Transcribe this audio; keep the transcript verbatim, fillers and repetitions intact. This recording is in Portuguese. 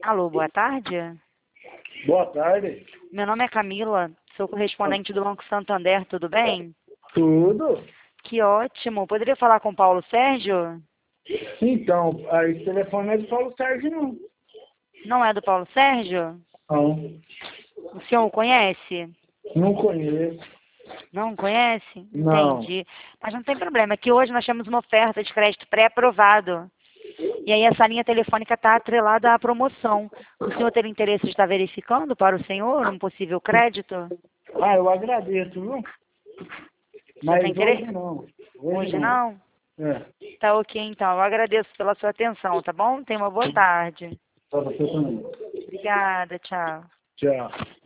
Alô, boa tarde. Boa tarde. Meu nome é Camila, sou correspondente do Banco Santander, tudo bem? Tudo? Que ótimo. Poderia falar com o Paulo Sérgio? Então, aí esse telefone não é do Paulo Sérgio, não. Não é do Paulo Sérgio? Não. O senhor o conhece? Não conheço. Não conhece? Não. Entendi. Mas não tem problema, é que hoje nós temos uma oferta de crédito pré-aprovado. E aí essa linha telefônica está atrelada à promoção. O senhor teria interesse de estar verificando para o senhor um possível crédito? Ah, eu agradeço, viu? Mas tem hoje interesse? não. Hoje não? É. Tá ok, então. Eu agradeço pela sua atenção, tá bom? Tenha uma boa tarde. Para você também. Obrigada, tchau. Tchau.